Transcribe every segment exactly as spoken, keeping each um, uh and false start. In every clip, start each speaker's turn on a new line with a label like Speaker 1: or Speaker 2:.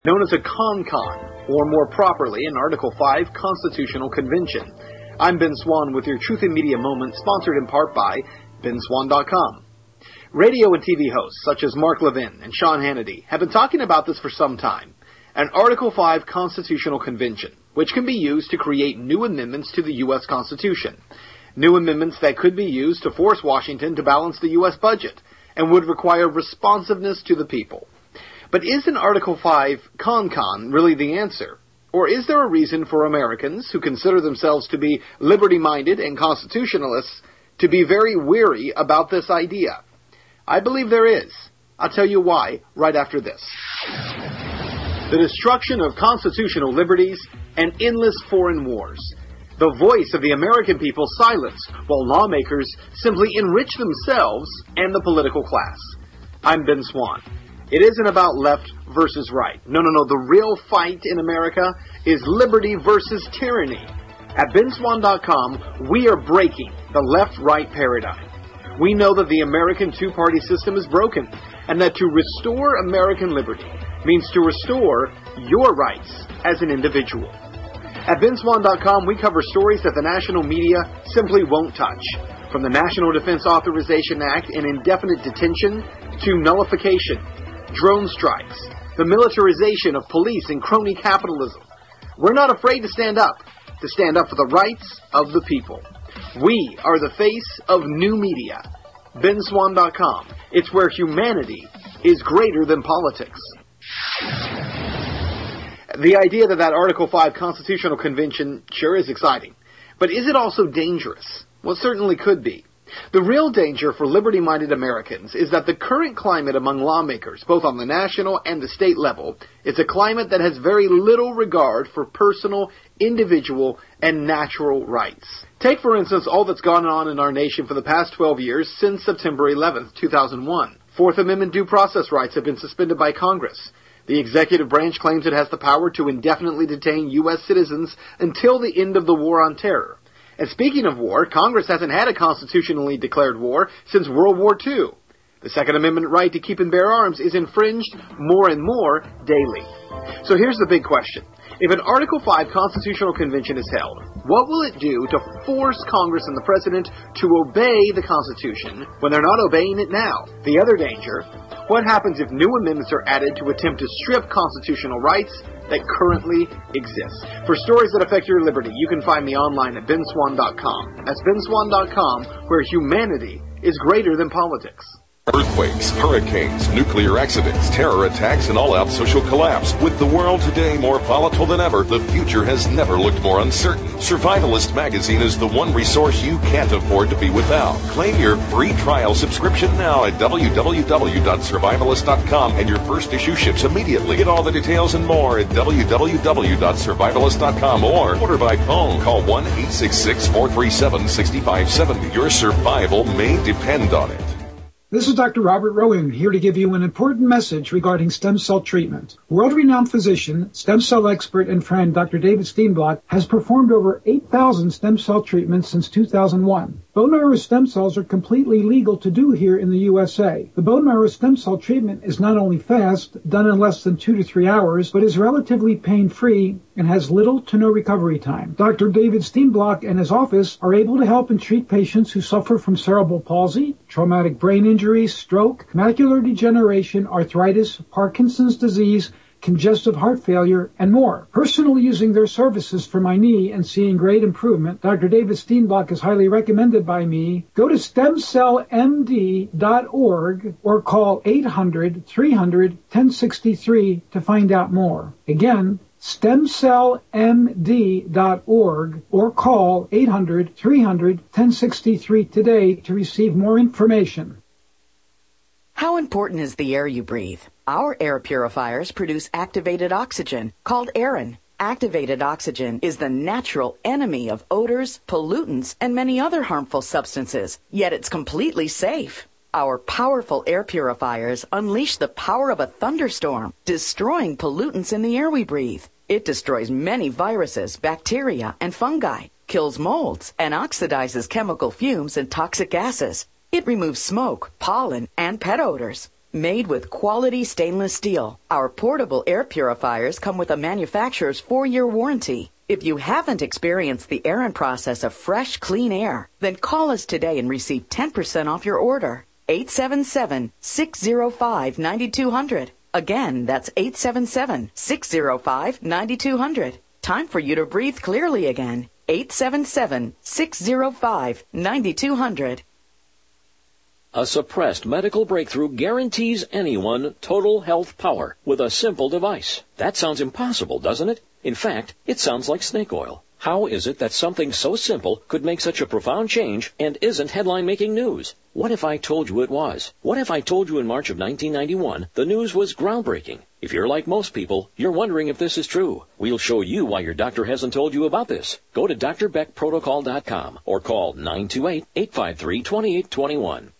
Speaker 1: known as a CONCON, or more properly, an Article five Constitutional Convention. I'm Ben Swan with your Truth in Media Moment, sponsored in part by Ben Swan dot com. Radio and T V hosts such as Mark Levin and Sean Hannity have been talking about this for some time. An Article five Constitutional Convention, which can be used to create new amendments to the U S Constitution. New amendments that could be used to force Washington to balance the U S budget and would require responsiveness to the people. But is an Article five CONCON really the answer? Or is there a reason for Americans who consider themselves to be liberty-minded and constitutionalists to be very weary about this idea? I believe there is. I'll tell you why right after this. The destruction of constitutional liberties and endless foreign wars. The voice of the American people silenced while lawmakers simply enrich themselves and the political class. I'm Ben Swan. It isn't about left versus right. No, no, no. The real fight in America is liberty versus tyranny. At Ben Swan dot com, we are breaking the left-right paradigm. We know that the American two-party system is broken, and that to restore American liberty means to restore your rights as an individual. At Ben Swan dot com, we cover stories that the national media simply won't touch. From the National Defense Authorization Act and indefinite detention to nullification, drone strikes, the militarization of police and crony capitalism. We're not afraid to stand up, to stand up for the rights of the people. We are the face of new media. Ben Swan dot com. It's where humanity is greater than politics. The idea that that Article five Constitutional Convention sure is exciting. But is it also dangerous? Well, it certainly could be. The real danger for liberty-minded Americans is that the current climate among lawmakers, both on the national and the state level, is a climate that has very little regard for personal, individual, and natural rights. Take, for instance, all that's gone on in our nation for the past twelve years since September eleventh, two thousand one. Fourth Amendment due process rights have been suspended by Congress. The executive branch claims it has the power to indefinitely detain U S citizens until the end of the war on terror. And speaking of war, Congress hasn't had a constitutionally declared war since World War Two. The Second Amendment right to keep and bear arms is infringed more and more daily. So here's the big question. If an Article five Constitutional Convention is held, what will it do to force Congress and the President to obey the Constitution when they're not obeying it now? The other danger, what happens if new amendments are added to attempt to strip constitutional rights that currently exist? For stories that affect your liberty, you can find me online at Ben Swan dot com. That's Ben Swan dot com, where humanity is greater than politics.
Speaker 2: Earthquakes, hurricanes, nuclear accidents, terror attacks, and all-out social collapse. With the world today more volatile than ever, the future has never looked more uncertain. Survivalist Magazine is the one resource you can't afford to be without. Claim your free trial subscription now at w w w dot survivalist dot com, and your first issue ships immediately. Get all the details and more at w w w dot survivalist dot com or order by phone. Call one eight six six, four three seven, six five seven zero. Your survival may depend on it.
Speaker 3: This is Doctor Robert Rowan, here to give you an important message regarding stem cell treatment. World-renowned physician, stem cell expert, and friend Doctor David Steenblock has performed over eight thousand stem cell treatments since two thousand one. Bone marrow stem cells are completely legal to do here in the U S A. The bone marrow stem cell treatment is not only fast, done in less than two to three hours, but is relatively pain-free and has little to no recovery time. Doctor David Steenblock and his office are able to help and treat patients who suffer from cerebral palsy, traumatic brain injury, stroke, macular degeneration, arthritis, Parkinson's disease, congestive heart failure, and more. Personally using their services for my knee and seeing great improvement, Doctor David Steenblock is highly recommended by me. Go to stem cell m d dot org or call eight hundred, three hundred, ten sixty-three to find out more. Again, stem cell m d dot org or call eight hundred, three hundred, ten sixty-three today to receive more information.
Speaker 4: How important is the air you breathe? Our air purifiers produce activated oxygen, called Aerin. Activated oxygen is the natural enemy of odors, pollutants, and many other harmful substances, yet it's completely safe. Our powerful air purifiers unleash the power of a thunderstorm, destroying pollutants in the air we breathe. It destroys many viruses, bacteria, and fungi, kills molds, and oxidizes chemical fumes and toxic gases. It removes smoke, pollen, and pet odors. Made with quality stainless steel, our portable air purifiers come with a manufacturer's four-year warranty. If you haven't experienced the Aaron process of fresh, clean air, then call us today and receive ten percent off your order. eight seven seven, six zero five, nine two zero zero. Again, that's eight seven seven, six zero five, nine two zero zero. Time for you to breathe clearly again. eight seven seven, six zero five, nine two zero zero.
Speaker 5: A suppressed medical breakthrough guarantees anyone total health power with a simple device. That sounds impossible, doesn't it? In fact, it sounds like snake oil. How is it that something so simple could make such a profound change and isn't headline-making news? What if I told you it was? What if I told you in March of nineteen ninety-one the news was groundbreaking? If you're like most people, you're wondering if this is true. We'll show you why your doctor hasn't told you about this. Go to D R Beck Protocol dot com or call nine two eight, eight five three, two eight two one.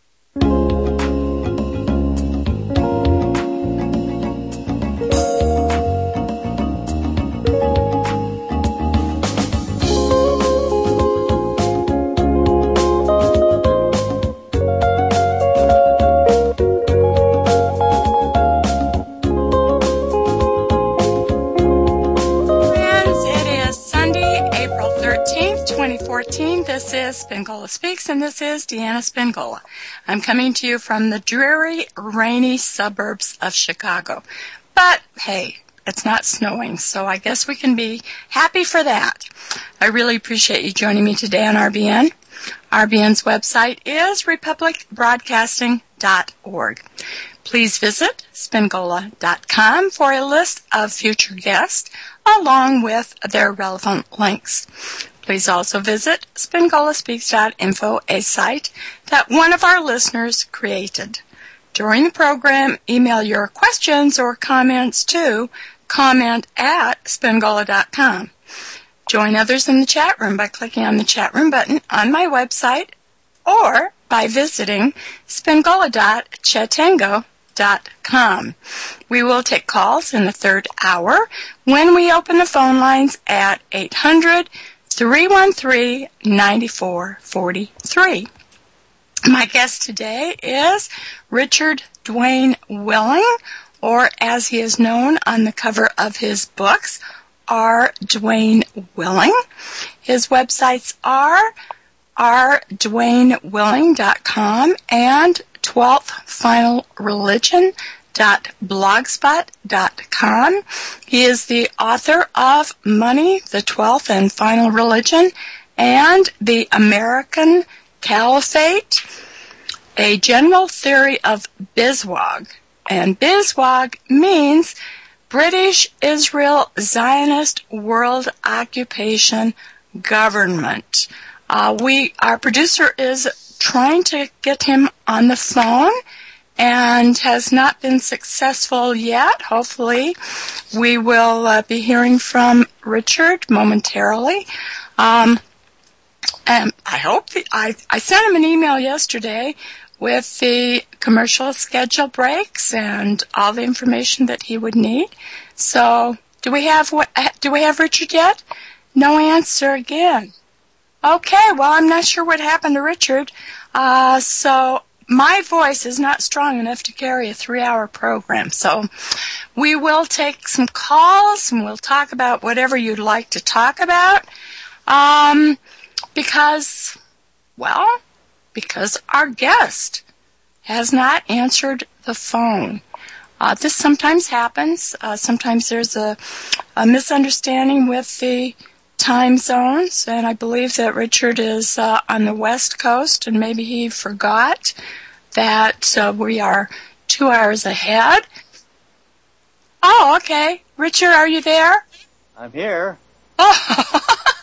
Speaker 6: This is Spingola Speaks, and this is Deanna Spingola. I'm coming to you from the dreary, rainy suburbs of Chicago. But, hey, it's not snowing, so I guess we can be happy for that. I really appreciate you joining me today on R B N. R B N's website is republic broadcasting dot org. Please visit spingola dot com for a list of future guests, along with their relevant links. Please also visit spingola speaks dot info, a site that one of our listeners created. During the program, email your questions or comments to comment at spingola dot com. Join others in the chat room by clicking on the chat room button on my website or by visiting spingola dot chatango dot com. We will take calls in the third hour when we open the phone lines at eight hundred, three one three, nine four four three. My guest today is Richard Dwayne Willing, or as he is known on the cover of his books, R. Dwayne Willing. His websites are r dwayne willing dot com and twelfth final religion dot blogspot dot com. He is the author of Money, the Twelfth and Final Religion, and The American Caliphate, a general theory of B I Z W O G. And B I Z W O G means British Israel Zionist World Occupation Government. Uh, we, our producer is trying to get him on the phone and has not been successful yet. Hopefully, we will uh, be hearing from Richard momentarily. Um, and I hope the, I, I sent him an email yesterday with the commercial schedule breaks and all the information that he would need. So, do we have what? Do we have Richard yet? No answer again. Okay, well, I'm not sure what happened to Richard. Uh, so. My voice is not strong enough to carry a three-hour program, so we will take some calls and we'll talk about whatever you'd like to talk about, um, because, well, because our guest has not answered the phone. Uh, this sometimes happens. Uh, sometimes there's a, a misunderstanding with the time zones, and I believe that Richard is uh, on the West Coast, and maybe he forgot that uh, we are two hours ahead. Oh, okay. Richard, are you there?
Speaker 7: I'm here.
Speaker 6: Oh,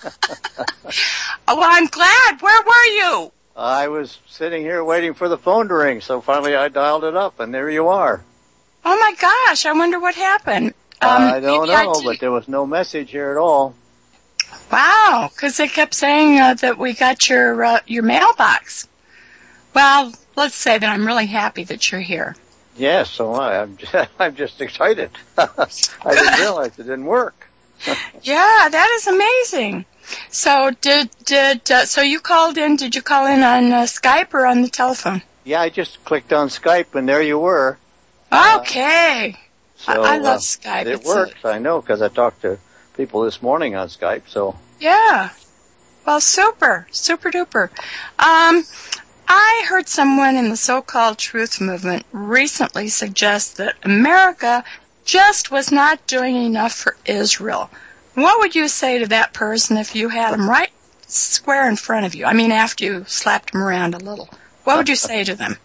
Speaker 6: well, I'm glad. Where were you?
Speaker 7: I was sitting here waiting for the phone to ring, so finally I dialed it up, and there you are.
Speaker 6: Oh, my gosh. I wonder what happened.
Speaker 7: Um, I don't know, but there was no message here at all.
Speaker 6: Wow, because they kept saying uh, that we got your uh, your mailbox. Well, let's say that I'm really happy that you're here.
Speaker 7: Yes, so I, I'm just, I'm just excited. I didn't realize it didn't work.
Speaker 6: Yeah, that is amazing. So did did uh, so you called in? Did you call in on uh, Skype or on the telephone?
Speaker 7: Yeah, I just clicked on Skype, and there you were.
Speaker 6: Okay.
Speaker 7: Uh, so,
Speaker 6: I, I love
Speaker 7: uh,
Speaker 6: Skype.
Speaker 7: It
Speaker 6: It's
Speaker 7: works,
Speaker 6: a,
Speaker 7: I know, because I talked to people this morning on Skype, so.
Speaker 6: Yeah. Well, super. Super duper. Um, I heard someone in the so-called truth movement recently suggest that America just was not doing enough for Israel. What would you say to that person if you had him right square in front of you? I mean, after you slapped him around a little. What would you say to them?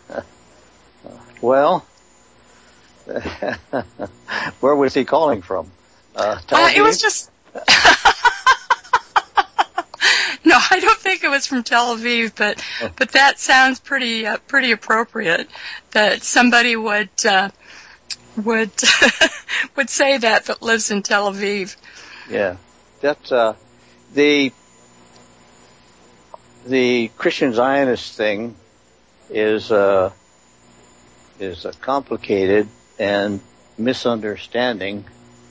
Speaker 7: Well, where was he calling from? Uh,
Speaker 6: uh, it was just... No, I don't think it was from Tel Aviv, but but that sounds pretty uh, pretty appropriate. That somebody would uh, would would say that that lives in Tel Aviv.
Speaker 7: Yeah, that's uh, the the Christian Zionist thing is uh, is a complicated and misunderstanding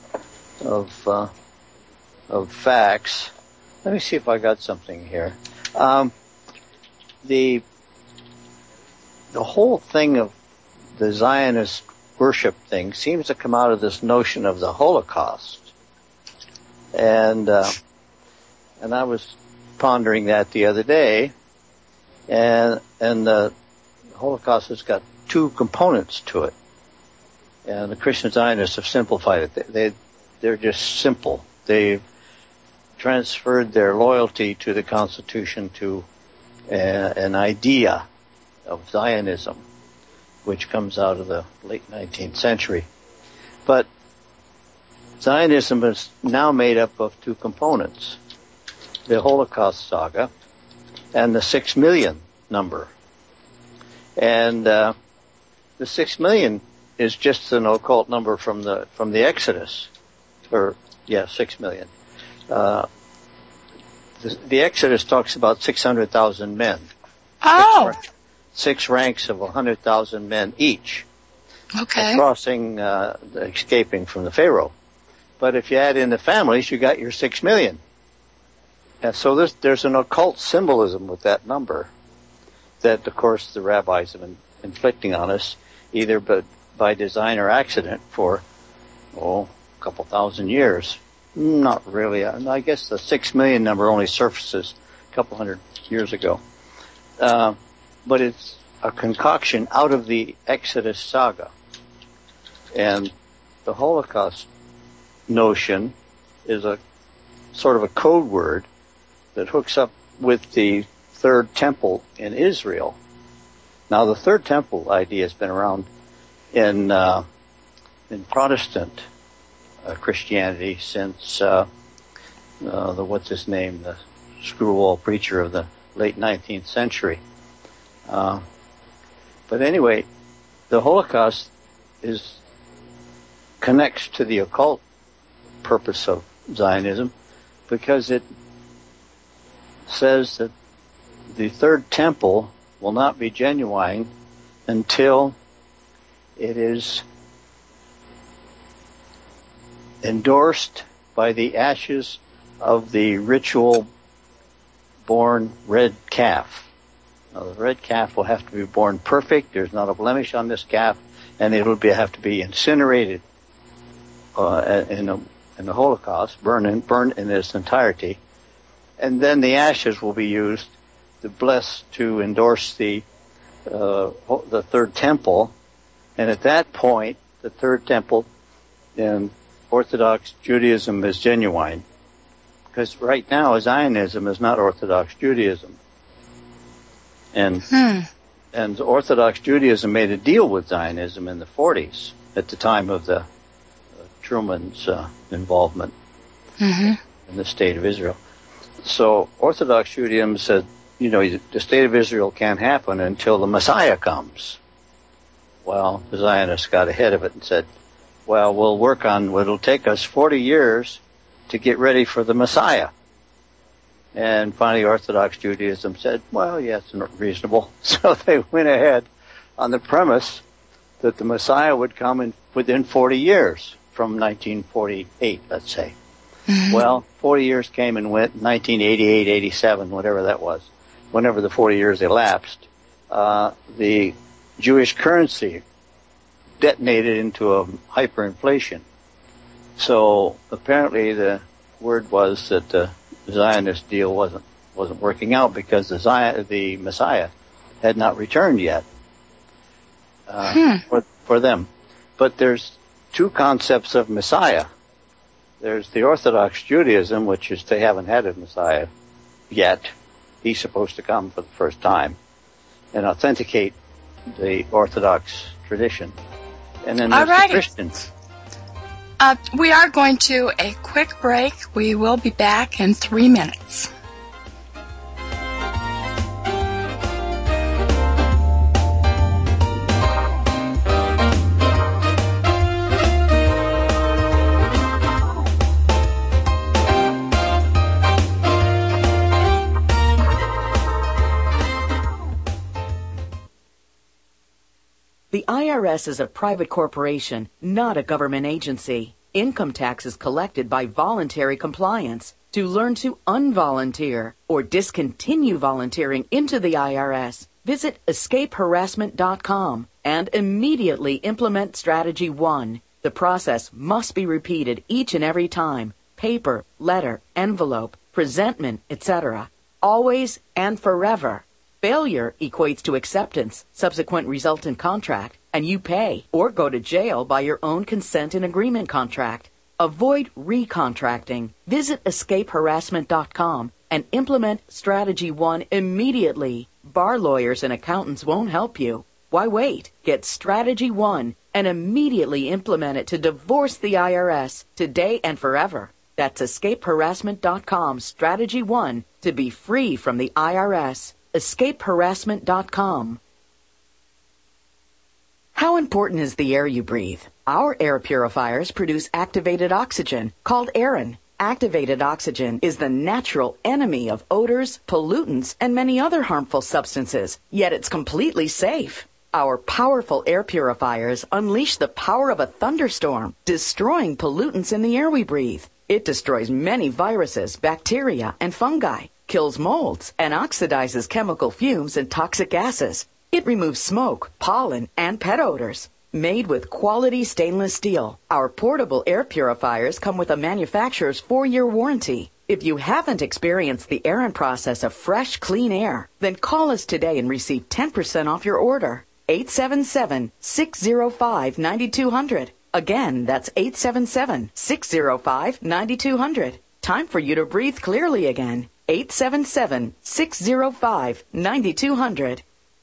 Speaker 7: of uh, of facts. Let me see if I got something here. Um, the the whole thing of the Zionist worship thing seems to come out of this notion of the Holocaust, and uh, and I was pondering that the other day, and and the Holocaust has got two components to it, and the Christian Zionists have simplified it. They, they they're just simple. They transferred their loyalty to the Constitution to uh, an idea of Zionism, which comes out of the late nineteenth century. But Zionism is now made up of two components, the Holocaust saga and the six million number. And uh, the six million is just an occult number from the from the Exodus, or yeah, six million. Uh, the, the Exodus talks about six hundred thousand men.
Speaker 6: Oh.
Speaker 7: Six, six ranks of one hundred thousand men each.
Speaker 6: Okay.
Speaker 7: Crossing, uh, escaping from the Pharaoh. But if you add in the families, you got your six million. And so there's, there's an occult symbolism with that number that, of course, the rabbis have been inflicting on us, either but by design or accident for, oh, a couple thousand years. Not really. I guess the six million number only surfaces a couple hundred years ago. Uh, but it's a concoction out of the Exodus saga. And the Holocaust notion is a sort of a code word that hooks up with the Third Temple in Israel. Now, the Third Temple idea has been around in uh, in Protestant Uh, Christianity since uh, uh, the what's his name, the screwball preacher of the late nineteenth century. Uh, but anyway, the Holocaust is connects to the occult purpose of Zionism because it says that the Third Temple will not be genuine until it is endorsed by the ashes of the ritual born red calf. Now, the red calf will have to be born perfect. There's not a blemish on this calf, and it'll be, have to be incinerated uh, in, a, in the Holocaust, burned in, burned in its entirety, and then the ashes will be used to bless to endorse the uh, the Third Temple, and at that point, the Third Temple in Orthodox Judaism is genuine, because right now Zionism is not Orthodox Judaism, and
Speaker 6: hmm.
Speaker 7: and Orthodox Judaism made a deal with Zionism in the forties at the time of the uh, Truman's uh, involvement
Speaker 6: mm-hmm.
Speaker 7: in the state of Israel. So Orthodox Judaism said, you know, the state of Israel can't happen until the Messiah comes. Well, the Zionists got ahead of it and said, well, we'll work on what it'll take us forty years to get ready for the Messiah. And finally, Orthodox Judaism said, well, yeah, it's reasonable. So they went ahead on the premise that the Messiah would come in within forty years from nineteen forty-eight, let's say.
Speaker 6: Mm-hmm.
Speaker 7: Well, forty years came and went, nineteen eighty-eight, eighty-seven, whatever that was. Whenever the forty years elapsed, uh, the Jewish currency detonated into a hyperinflation. So apparently the word was that the Zionist deal wasn't wasn't working out because the Zion, the Messiah had not returned yet uh, hmm. for for them. But there's two concepts of Messiah. There's the Orthodox Judaism, which is they haven't had a Messiah yet. He's supposed to come for the first time and authenticate the Orthodox tradition. And then there's Alrighty. the Christians.
Speaker 6: Uh, we are going to a quick break. We will be back in three minutes.
Speaker 4: The I R S is a private corporation, not a government agency. Income tax is collected by voluntary compliance. To learn to unvolunteer or discontinue volunteering into the I R S, visit escape harassment dot com and immediately implement Strategy one. The process must be repeated each and every time. Paper, letter, envelope, presentment, et cetera. Always and forever. Failure equates to acceptance, subsequent resultant contract, and you pay or go to jail by your own consent and agreement contract. Avoid recontracting. Visit escape harassment dot com and implement Strategy one immediately. Bar lawyers and accountants won't help you. Why wait? Get Strategy one and immediately implement it to divorce the I R S today and forever. That's escape harassment dot com, Strategy one, to be free from the I R S. escape harassment dot com. How important is the air you breathe? Our air purifiers produce activated oxygen, called Aerin. Activated oxygen is the natural enemy of odors, pollutants, and many other harmful substances, yet it's completely safe. Our powerful air purifiers unleash the power of a thunderstorm, destroying pollutants in the air we breathe. It destroys many viruses, bacteria, and fungi, kills molds, and oxidizes chemical fumes and toxic gases. It removes smoke, pollen, and pet odors. Made with quality stainless steel, our portable air purifiers come with a manufacturer's four-year warranty. If you haven't experienced the Aerin process of fresh, clean air, then call us today and receive ten percent off your order. eight seven seven, six zero five, nine two zero zero. Again, that's eight seven seven, six zero five, nine two zero zero. Time for you to breathe clearly again. eight seven seven, six zero five, nine two zero zero.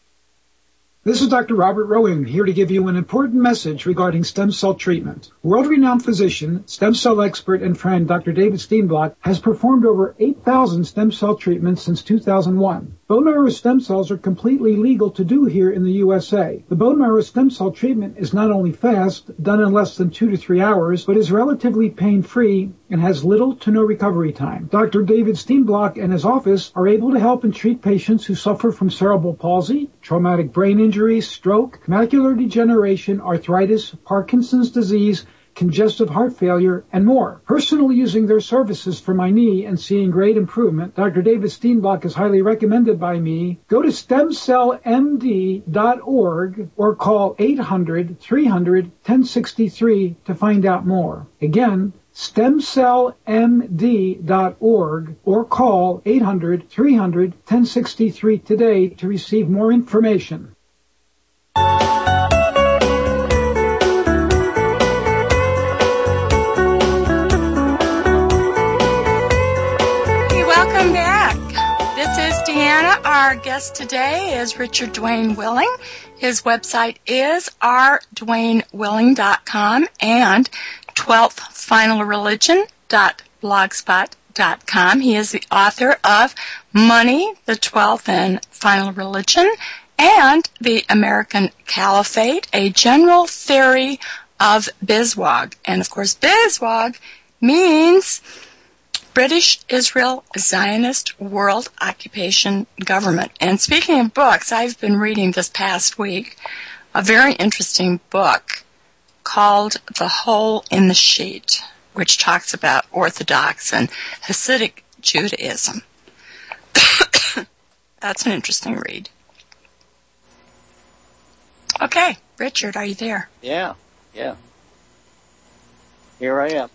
Speaker 3: This is Doctor Robert Rowan, here to give you an important message regarding stem cell treatment. World-renowned physician, stem cell expert, and friend Doctor David Steenblock has performed over eight thousand stem cell treatments since two thousand one. Bone marrow stem cells are completely legal to do here in the U S A. The bone marrow stem cell treatment is not only fast, done in less than two to three hours, but is relatively pain-free and has little to no recovery time. Doctor David Steenblock and his office are able to help and treat patients who suffer from cerebral palsy, traumatic brain injury, stroke, macular degeneration, arthritis, Parkinson's disease, congestive heart failure, and more. Personally using their services for my knee and seeing great improvement, Doctor David Steenblock is highly recommended by me. Go to stem cell m d dot org or call eight hundred, three hundred, ten sixty-three to find out more. Again, stem cell m d dot org or call eight hundred, three hundred, ten sixty-three today to receive more information.
Speaker 6: Welcome back. This is Deanna. Our guest today is Richard Dwayne Willing. His website is r dwayne willing dot com and twelfth final religion dot blogspot dot com. He is the author of Money, the twelfth and Final Religion, and The American Caliphate, a general theory of BIZWOG. And of course, BIZWOG means British Israel Zionist World Occupation Government. And speaking of books, I've been reading this past week a very interesting book called The Hole in the Sheet, which talks about Orthodox and Hasidic Judaism. That's an interesting read. Okay, Richard, are you there?
Speaker 7: Yeah, yeah. Here I am.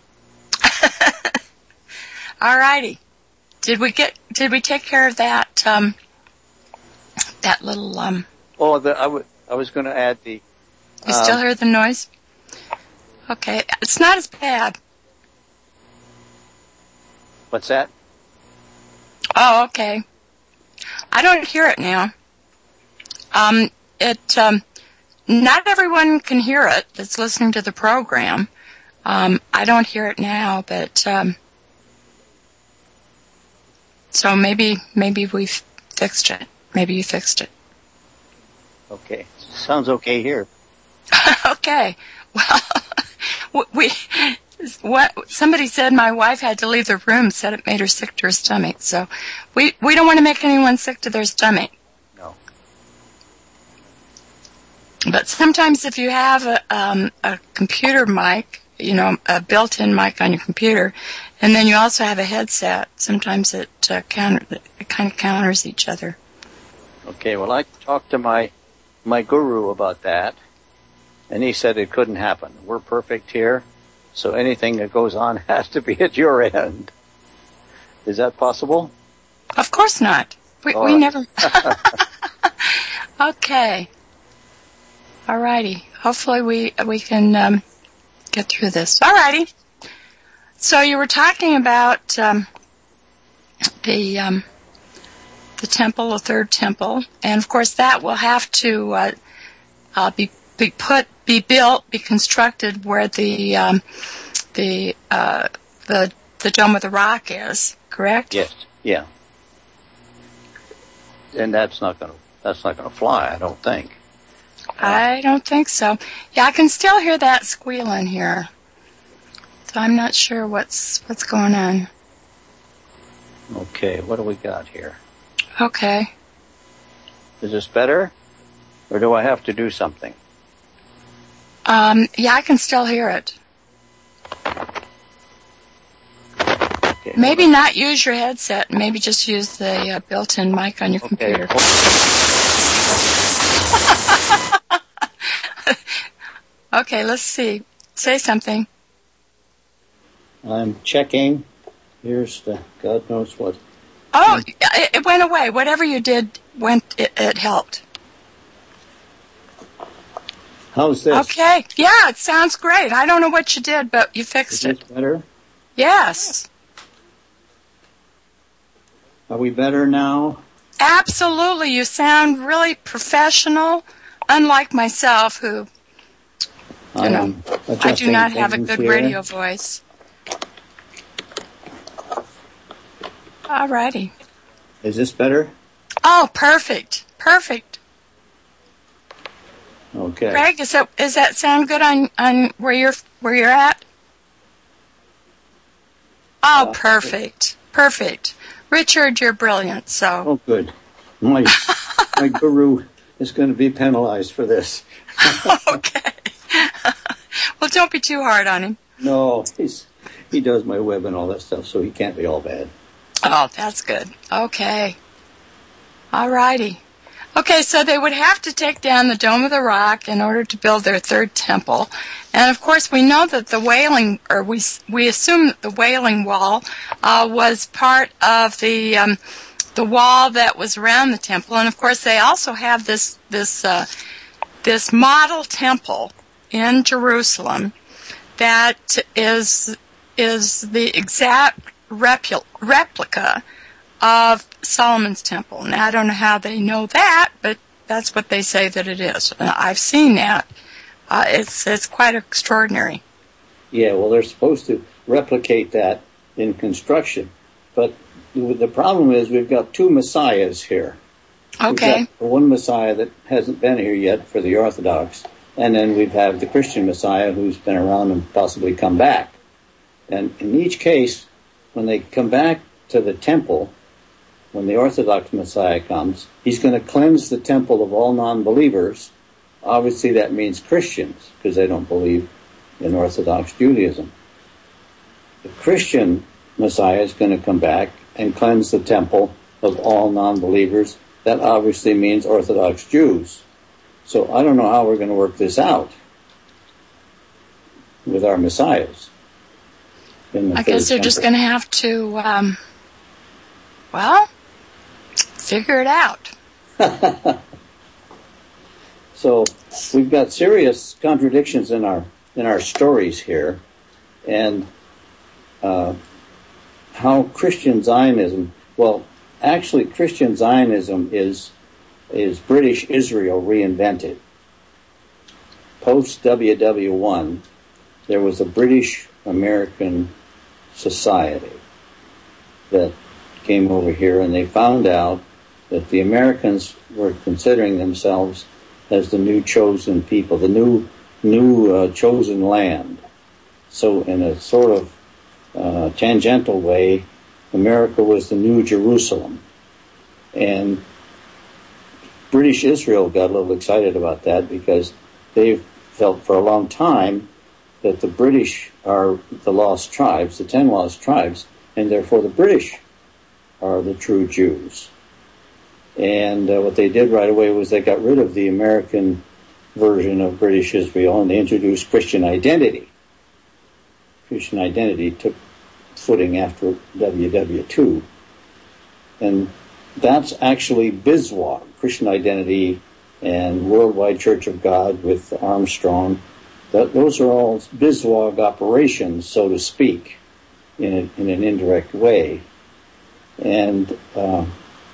Speaker 6: All righty. Did we get? Did we take care of that? Um, that little. Um,
Speaker 7: oh, the, I, w- I was going to add the.
Speaker 6: You
Speaker 7: um,
Speaker 6: still hear the noise? Okay, it's not as bad.
Speaker 7: What's that?
Speaker 6: Oh, okay. I don't hear it now. Um, it. Um, not everyone can hear it that's listening to the program. Um, I don't hear it now, but. Um, So maybe maybe we've fixed it. Maybe you fixed it.
Speaker 7: Okay. Sounds okay here.
Speaker 6: Okay. Well, we what somebody said my wife had to leave the room, said it made her sick to her stomach. So we we don't want to make anyone sick to their stomach.
Speaker 7: No.
Speaker 6: But sometimes if you have a um, a computer mic, you know, a built-in mic on your computer, and then you also have a headset, sometimes it uh, counter it kind of counters each other.
Speaker 7: Okay, well, I talked to my my guru about that, and he said it couldn't happen. We're perfect here, so anything that goes on has to be at your end. Is that possible?
Speaker 6: Of course not. We,
Speaker 7: All
Speaker 6: we
Speaker 7: right.
Speaker 6: never... Okay. All righty. Hopefully we we can um, get through this. All righty. So you were talking about um, the um, the temple, the third temple, and of course that will have to uh, uh, be be put, be built, be constructed where the um, the uh, the the Dome of the Rock is. Correct?
Speaker 7: Yes. Yeah. And that's not going to that's not going to fly, I don't think.
Speaker 6: I don't think so. Yeah, I can still hear that squealing here. So I'm not sure what's what's going on.
Speaker 7: Okay, what do we got here?
Speaker 6: Okay.
Speaker 7: Is this better? Or do I have to do something?
Speaker 6: Um, yeah, I can still hear it.
Speaker 7: Okay,
Speaker 6: Maybe not use your headset. Maybe just use the uh, built-in mic on your
Speaker 7: okay.
Speaker 6: computer. Okay, let's see. Say something.
Speaker 7: I'm checking. Here's the God knows what.
Speaker 6: Oh, it, it went away. Whatever you did went. It, it helped.
Speaker 7: How's this?
Speaker 6: Okay. Yeah, it sounds great. I don't know what you did, but you
Speaker 7: Is
Speaker 6: fixed
Speaker 7: this
Speaker 6: it.
Speaker 7: better?
Speaker 6: Yes.
Speaker 7: Are we better now?
Speaker 6: Absolutely. You sound really professional, unlike myself, who, you know,
Speaker 7: Um,
Speaker 6: I do not have a
Speaker 7: things
Speaker 6: good
Speaker 7: here.
Speaker 6: radio voice. All righty.
Speaker 7: Is this better?
Speaker 6: Oh, perfect. Perfect.
Speaker 7: Okay.
Speaker 6: Greg, is that is that sound good on, on where you're where you're at? Oh,
Speaker 7: Uh,
Speaker 6: perfect. Perfect. Richard, you're brilliant, so.
Speaker 7: Oh, good. My my guru is going to be penalized for this.
Speaker 6: Okay. Well, don't be too hard on him.
Speaker 7: No, he's he does my web and all that stuff, so he can't be all bad.
Speaker 6: Oh, that's good. Okay. All righty. Okay, so they would have to take down the Dome of the Rock in order to build their third temple. And, of course, we know that the Wailing, or we we assume that the Wailing Wall uh, was part of the um, the wall that was around the temple. And, of course, they also have this this uh, this model temple in Jerusalem that is is the exact repu- replica of Solomon's temple. Now, I don't know how they know that, but that's what they say that it is. And I've seen that. Uh, it's it's quite extraordinary.
Speaker 7: Yeah, well, they're supposed to replicate that in construction, but the problem is we've got two messiahs here.
Speaker 6: Okay.
Speaker 7: We've got one Messiah that hasn't been here yet for the Orthodox, and then we have the Christian Messiah who's been around and possibly come back. And in each case, when they come back to the temple, when the Orthodox Messiah comes, he's going to cleanse the temple of all non-believers. Obviously that means Christians, because they don't believe in Orthodox Judaism. The Christian Messiah is going to come back and cleanse the temple of all non-believers. That obviously means Orthodox Jews. So I don't know how we're going to work this out with our messiahs.
Speaker 6: I guess they're just going to have to, um, well, figure it out.
Speaker 7: So we've got serious contradictions in our in our stories here, and uh, how Christian Zionism. Well, actually, Christian Zionism is is British Israel reinvented. Post W W one, there was a British American society that came over here, and they found out that the Americans were considering themselves as the new chosen people, the new new uh, chosen land. So in a sort of uh, tangential way, America was the new Jerusalem. And British Israel got a little excited about that because they felt for a long time that the British are the lost tribes, the ten lost tribes, and therefore the British are the true Jews. And uh, what they did right away was they got rid of the American version of British Israel and they introduced Christian identity. Christian identity took footing after W W two. And that's actually B I S W A, Christian Identity and Worldwide Church of God with Armstrong. That, those are all B I S W A operations, so to speak, in, a, in an indirect way. And uh,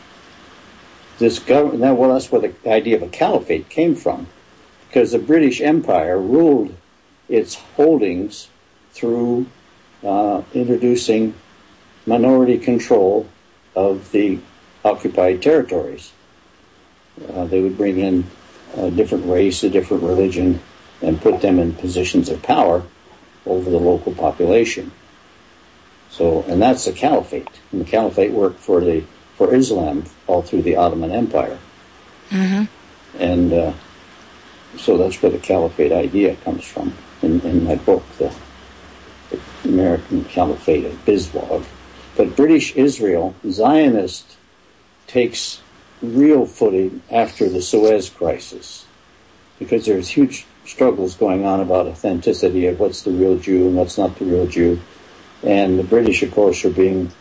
Speaker 7: this government, well, that's where the idea of a caliphate came from, because the British Empire ruled its holdings through uh, introducing minority control of the occupied territories. Uh, they would bring in a different race, a different religion, and put them in positions of power over the local population. So, and that's the caliphate. And the caliphate worked for the for Islam all through the Ottoman Empire.
Speaker 6: Mm-hmm.
Speaker 7: And uh, so that's where the caliphate idea comes from in, in my book, the, the American Caliphate of B I S W A. But British Israel, Zionist, takes real footing after the Suez Crisis, because there's huge struggles going on about authenticity of what's the real Jew and what's not the real Jew. And the British, of course, are being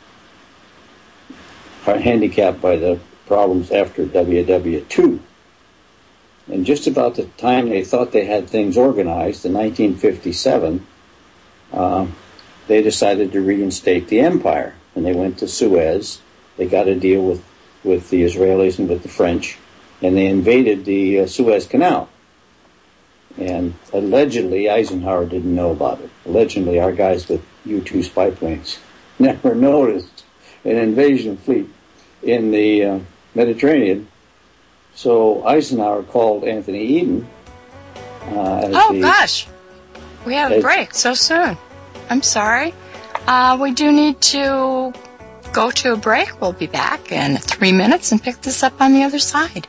Speaker 7: handicapped by the problems after W W two. And just about the time they thought they had things organized, in nineteen fifty-seven, uh, they decided to reinstate the empire. And they went to Suez. They got a deal with, with the Israelis and with the French, and they invaded the uh, Suez Canal. And allegedly, Eisenhower didn't know about it. Allegedly, our guys with U two spy planes never noticed an invasion fleet in the uh, Mediterranean. So Eisenhower called Anthony Eden. Uh, as
Speaker 6: oh,
Speaker 7: the,
Speaker 6: gosh. We have a break so soon. I'm sorry. Uh, we do need to go to a break. We'll be back in three minutes and pick this up on the other side.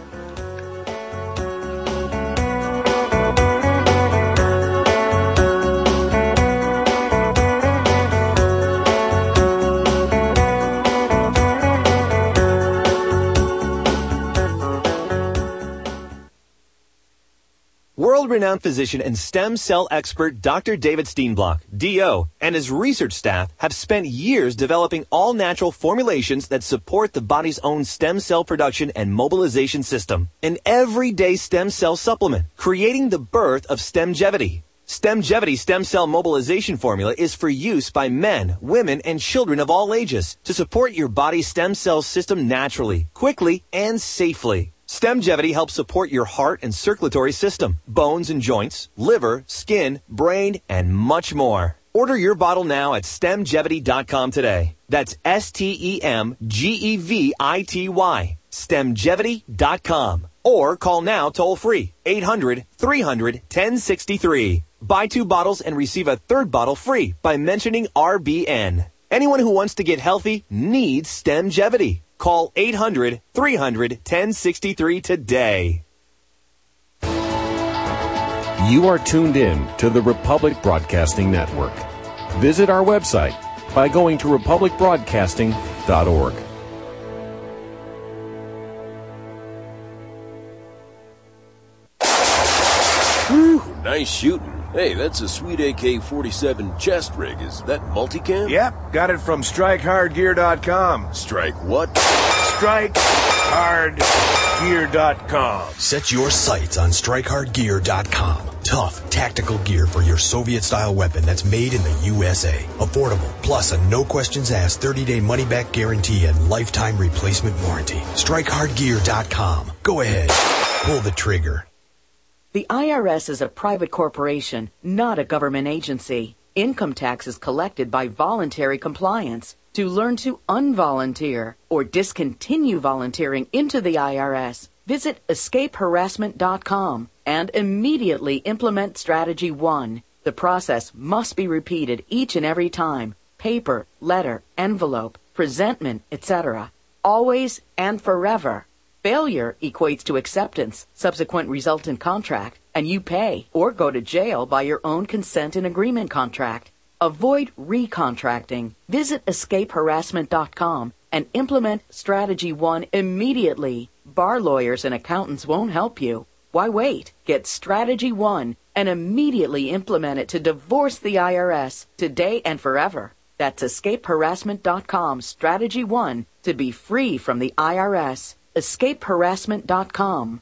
Speaker 8: World-renowned physician and stem cell expert Doctor David Steenblock, D O, and his research staff have spent years developing all-natural formulations that support the body's own stem cell production and mobilization system. An everyday stem cell supplement, creating the birth of Stemgevity. Stemgevity stem cell mobilization formula is for use by men, women, and children of all ages to support your body's stem cell system naturally, quickly, and safely. Stemgevity helps support your heart and circulatory system, bones and joints, liver, skin, brain, and much more. Order your bottle now at stemgevity dot com today. That's S T E M G E V I T Y, stemgevity dot com. Or call now toll-free, eight hundred, three hundred, ten sixty-three. Buy two bottles and receive a third bottle free by mentioning R B N. Anyone who wants to get healthy needs Stemgevity. Call eight hundred, three hundred, ten sixty-three today.
Speaker 2: You are tuned in to the Republic Broadcasting Network. Visit our website by going to republic broadcasting dot org.
Speaker 9: Nice shooting. Hey, that's a sweet A K forty-seven chest rig. Is that multicam?
Speaker 10: Yep, got it from strike hard gear dot com.
Speaker 9: Strike what?
Speaker 10: strike hard gear dot com.
Speaker 11: Set your sights on strike hard gear dot com. Tough, tactical gear for your Soviet-style weapon that's made in the U S A. Affordable, plus a no-questions-asked thirty-day money-back guarantee and lifetime replacement warranty. strike hard gear dot com. Go ahead. Pull the trigger.
Speaker 4: The I R S is a private corporation, not a government agency. Income tax is collected by voluntary compliance. To learn to unvolunteer or discontinue volunteering into the I R S, visit escape harassment dot com and immediately implement Strategy one. The process must be repeated each and every time. Paper, letter, envelope, presentment, et cetera. Always and forever. Failure equates to acceptance, subsequent resultant contract, and you pay or go to jail by your own consent and agreement contract. Avoid recontracting. Visit escape harassment dot com and implement Strategy one immediately. Bar lawyers and accountants won't help you. Why wait? Get Strategy one and immediately implement it to divorce the I R S today and forever. That's escape harassment dot com, Strategy one, to be free from the I R S. escape harassment dot com.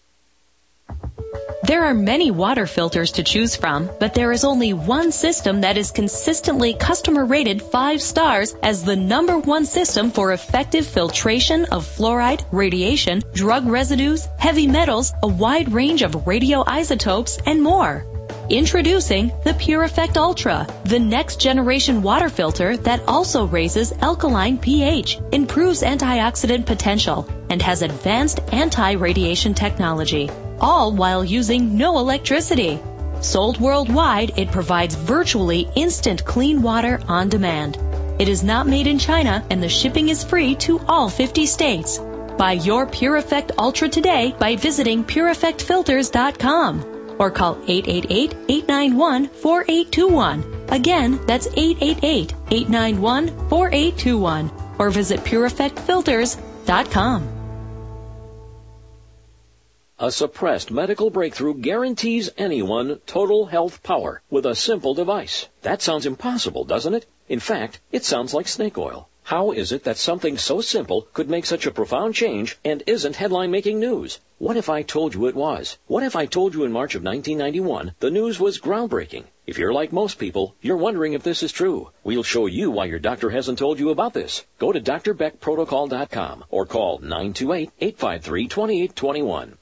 Speaker 12: There are many water filters to choose from, but there is only one system that is consistently customer rated five stars as the number one system for effective filtration of fluoride, radiation, drug residues, heavy metals, a wide range of radioisotopes, and more. Introducing the Pure Effect Ultra, the next generation water filter that also raises alkaline pH, improves antioxidant potential, and has advanced anti-radiation technology, all while using no electricity. Sold worldwide, it provides virtually instant clean water on demand. It is not made in China, and the shipping is free to all fifty states. Buy your Pure Effect Ultra today by visiting pure effect filters dot com. Or call eight eight eight, eight nine one, four eight two one. Again, that's eight eight eight, eight nine one, four eight two one. Or visit pure effect filters dot com.
Speaker 5: A suppressed medical breakthrough guarantees anyone total health power with a simple device. That sounds impossible, doesn't it? In fact, it sounds like snake oil. How is it that something so simple could make such a profound change and isn't headline-making news? What if I told you it was? What if I told you in March of nineteen ninety-one the news was groundbreaking? If you're like most people, you're wondering if this is true. We'll show you why your doctor hasn't told you about this. Go to D R Beck Protocol dot com or call nine two eight, eight five three, two eight two one.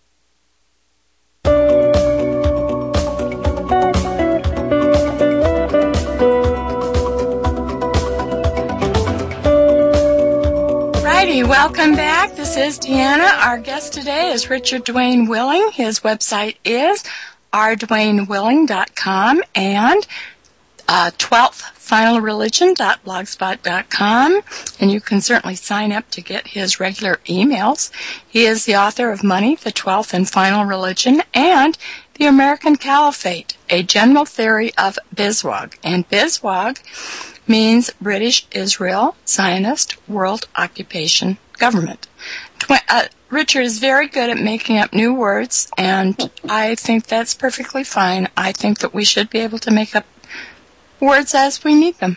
Speaker 6: Welcome back. This is Deanna. Our guest today is Richard Dwayne Willing. His website is r dwayne willing dot com and uh, twelfth final religion dot blogspot dot com. And you can certainly sign up to get his regular emails. He is the author of Money, the twelfth and Final Religion, and The American Caliphate, a general theory of B I Z W O G. And B I Z W O G means British Israel Zionist World Occupation Government. Tw- uh, Richard is very good at making up new words, and I think that's perfectly fine. I think that we should be able to make up words as we need them.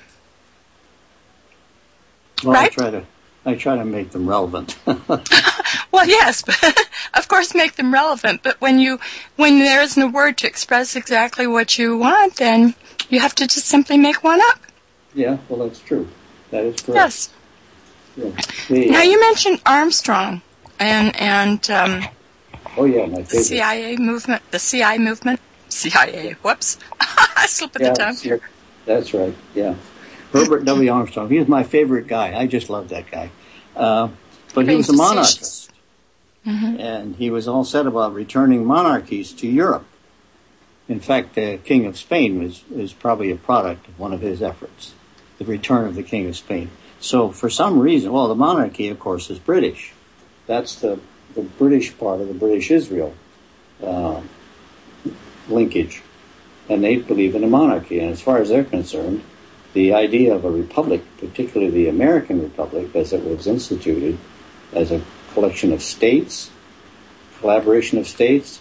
Speaker 7: Well,
Speaker 6: right?
Speaker 7: I try to, I try to make them relevant.
Speaker 6: Well, yes, but of course make them relevant. But when you, when there isn't a word to express exactly what you want, then you have to just simply make one up.
Speaker 7: Yeah, well, that's true. That is correct.
Speaker 6: Yes.
Speaker 7: Yeah. The,
Speaker 6: now, you mentioned Armstrong and, and um,
Speaker 7: oh, yeah, my favorite.
Speaker 6: the C I A movement, the C I movement, C I A, whoops, I slip of
Speaker 7: yeah,
Speaker 6: the tongue here.
Speaker 7: That's right, yeah. Herbert W. Armstrong, he was my favorite guy. I just love that guy. Uh, but he was a monarchist, mm-hmm. and he was all set about returning monarchies to Europe. In fact, the King of Spain was, was probably a product of one of his efforts, the return of the King of Spain. So for some reason, well, the monarchy, of course, is British. That's the, the British part of the British Israel uh, linkage. And they believe in a monarchy. And as far as they're concerned, the idea of a republic, particularly the American Republic, as it was instituted as a collection of states, collaboration of states,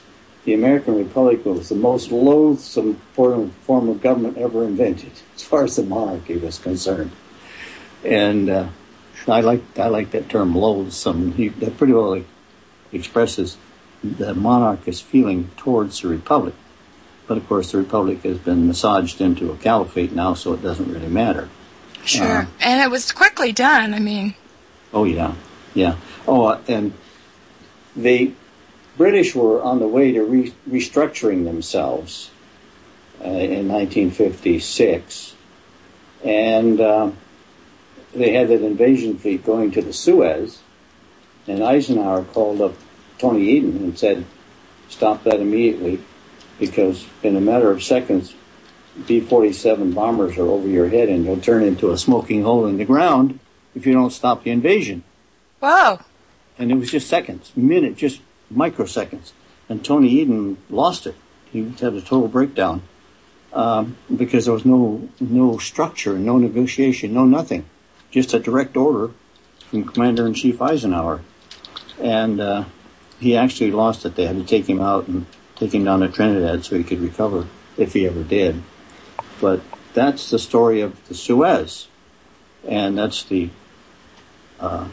Speaker 7: the American Republic was the most loathsome form form of government ever invented, as far as the monarchy was concerned. And uh, I like I like that term, loathsome. He, that pretty well expresses the monarchist feeling towards the Republic. But of course, the Republic has been massaged into a caliphate now, so it doesn't really matter.
Speaker 6: Sure,
Speaker 7: Uh,
Speaker 6: and it was quickly done. I mean,
Speaker 7: oh yeah, yeah. Oh, uh, and the British were on the way to re- restructuring themselves uh, in nineteen fifty-six, and uh, they had that invasion fleet going to the Suez, and Eisenhower called up Tony Eden and said, stop that immediately, because in a matter of seconds, B forty-seven bombers are over your head and you'll turn into a smoking hole in the ground if you don't stop the invasion.
Speaker 6: Whoa.
Speaker 7: And it was just seconds, minute, just microseconds. And Tony Eden lost it. He had a total breakdown um, because there was no no structure, no negotiation, no nothing. Just a direct order from Commander-in-Chief Eisenhower. And uh, he actually lost it. They had to take him out and take him down to Trinidad so he could recover, if he ever did. But that's the story of the Suez. And that's the uh,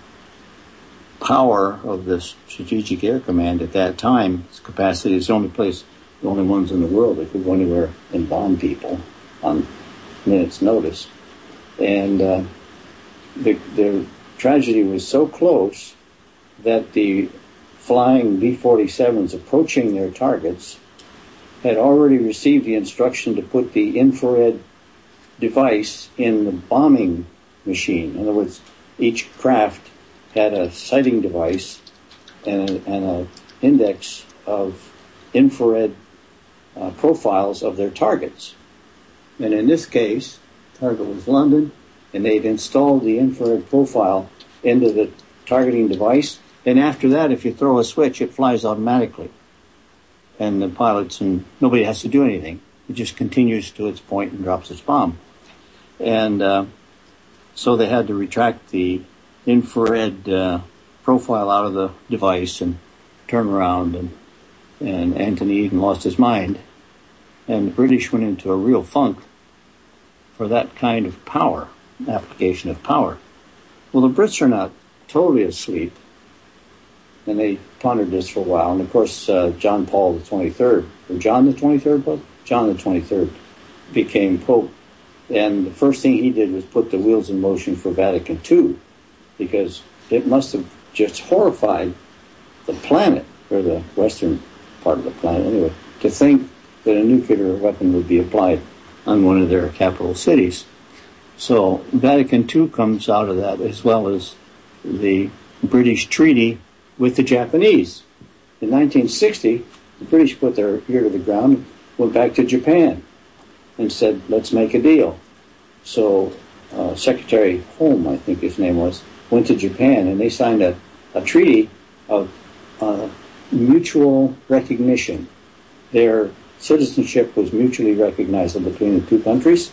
Speaker 7: power of this Strategic Air Command at that time. Its capacity is the only place, the only ones in the world that could go anywhere and bomb people on minutes' notice. And uh, the, the tragedy was so close that the flying B forty-sevens approaching their targets had already received the instruction to put the infrared device in the bombing machine. In other words, each craft had a sighting device and a, and a index of infrared uh, profiles of their targets. And in this case, target was London, and they'd installed the infrared profile into the targeting device. And after that, if you throw a switch, it flies automatically. And the pilots, and nobody has to do anything. It just continues to its point and drops its bomb. And uh, so they had to retract the infrared uh, profile out of the device and turn around. And, and Anthony Eden lost his mind. And the British went into a real funk for that kind of power, application of power. Well, the Brits are not totally asleep. And they pondered this for a while. And, of course, uh, John Paul the twenty-third, or John the twenty-third, Pope? John the twenty-third became Pope. And the first thing he did was put the wheels in motion for Vatican two, because it must have just horrified the planet, or the western part of the planet anyway, to think that a nuclear weapon would be applied on one of their capital cities. So Vatican two comes out of that, as well as the British treaty with the Japanese. In nineteen sixty, the British put their ear to the ground and went back to Japan and said, let's make a deal. So uh, Secretary Holm, I think his name was, went to Japan and they signed a, a treaty of uh, mutual recognition. Their citizenship was mutually recognizable between the two countries,